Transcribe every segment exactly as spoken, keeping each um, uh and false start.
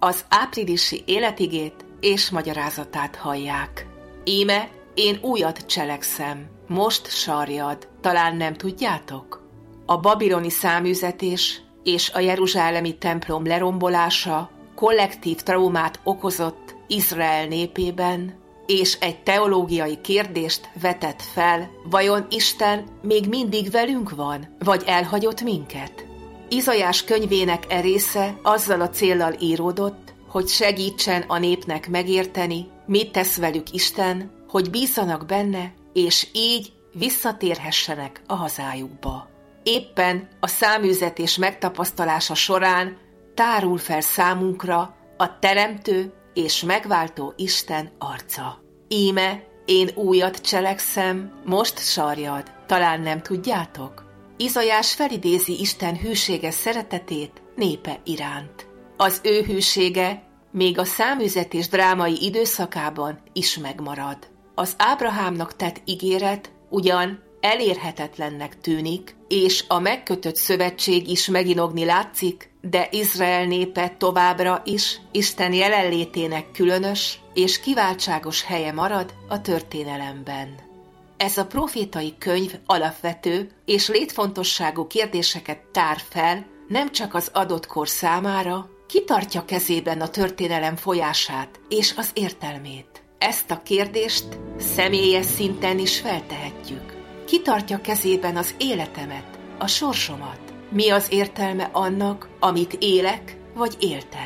az áprilisi életigét és magyarázatát hallják. Íme, én újat cselekszem, most sarjad, talán nem tudjátok? A babiloni száműzetés és a jeruzsálemi templom lerombolása kollektív traumát okozott Izrael népében, és egy teológiai kérdést vetett fel, vajon Isten még mindig velünk van, vagy elhagyott minket? Izaiás könyvének e része azzal a céllal íródott, hogy segítsen a népnek megérteni, mit tesz velük Isten, hogy bízzanak benne, és így visszatérhessenek a hazájukba. Éppen a száműzetés megtapasztalása során tárul fel számunkra a teremtő és megváltó Isten arca. Íme, én újat cselekszem, most sarjad, talán nem tudjátok? Izaiás felidézi Isten hűséges szeretetét népe iránt. Az ő hűsége még a száműzetés drámai időszakában is megmarad. Az Ábrahámnak tett ígéret ugyan elérhetetlennek tűnik, és a megkötött szövetség is meginogni látszik, de Izrael népe továbbra is Isten jelenlétének különös és kiváltságos helye marad a történelemben. Ez a profétai könyv alapvető és létfontosságú kérdéseket tár fel, nem csak az adott kor számára, ki tartja kezében a történelem folyását és az értelmét. Ezt a kérdést személyes szinten is feltehetjük. Ki tartja kezében az életemet, a sorsomat? Mi az értelme annak, amit élek vagy éltem?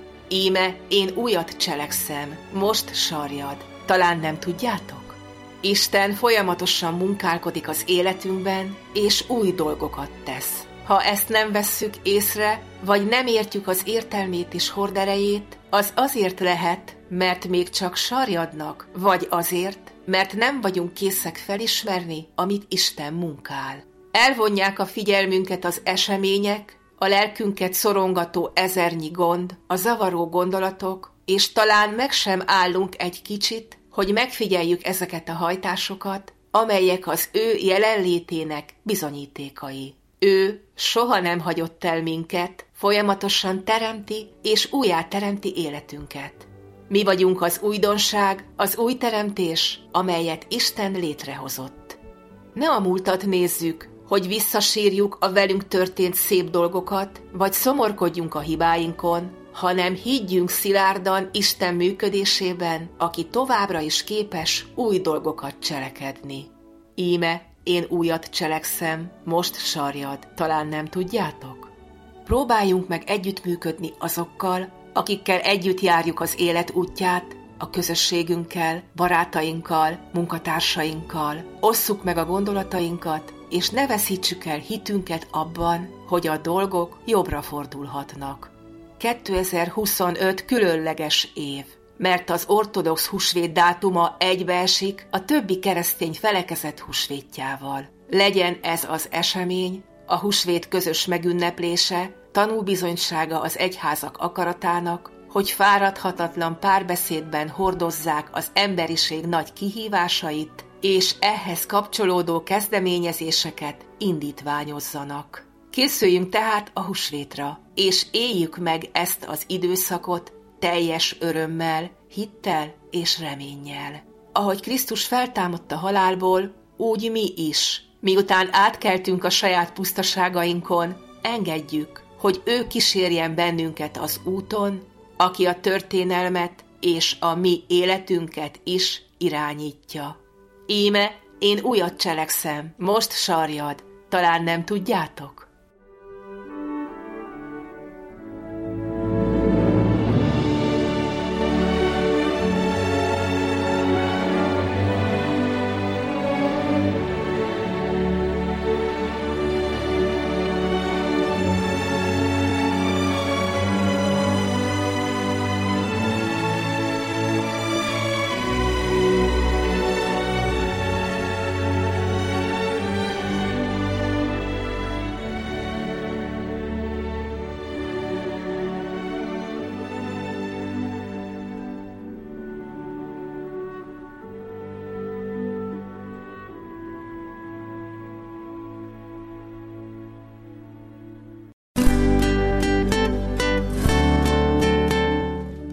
Íme, én újat cselekszem, most sarjad, talán nem tudjátok? Isten folyamatosan munkálkodik az életünkben, és új dolgokat tesz. Ha ezt nem vesszük észre, vagy nem értjük az értelmét és horderejét, az azért lehet, mert még csak sarjadnak, vagy azért, mert nem vagyunk készek felismerni, amit Isten munkál. Elvonják a figyelmünket az események, a lelkünket szorongató ezernyi gond, a zavaró gondolatok, és talán meg sem állunk egy kicsit, hogy megfigyeljük ezeket a hajtásokat, amelyek az ő jelenlétének bizonyítékai. Ő soha nem hagyott el minket, folyamatosan teremti és újjáteremti életünket. Mi vagyunk az újdonság, az új teremtés, amelyet Isten létrehozott. Ne a múltat nézzük, hogy visszasírjuk a velünk történt szép dolgokat, vagy szomorkodjunk a hibáinkon, hanem higgyünk szilárdan Isten működésében, aki továbbra is képes új dolgokat cselekedni. Íme, én újat cselekszem, most sarjad, talán nem tudjátok? Próbáljunk meg együttműködni azokkal, akikkel együtt járjuk az élet útját, a közösségünkkel, barátainkkal, munkatársainkkal. Osszuk meg a gondolatainkat, és ne veszítsük el hitünket abban, hogy a dolgok jobbra fordulhatnak. kétezer-huszonöt különleges év, mert az ortodox húsvét dátuma egybeesik a többi keresztény felekezet húsvétjával. Legyen ez az esemény, a húsvét közös megünneplése, tanúbizonysága az egyházak akaratának, hogy fáradhatatlan párbeszédben hordozzák az emberiség nagy kihívásait, és ehhez kapcsolódó kezdeményezéseket indítványozzanak. Készüljünk tehát a húsvétra, és éljük meg ezt az időszakot teljes örömmel, hittel és reménnyel. Ahogy Krisztus feltámadt a halálból, úgy mi is, miután átkeltünk a saját pusztaságainkon, engedjük, hogy ő kísérjen bennünket az úton, aki a történelmet és a mi életünket is irányítja. Íme, én újat cselekszem, most sarjad, talán nem tudjátok?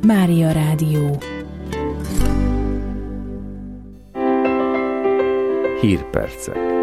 Mária Rádió. Hírpercek.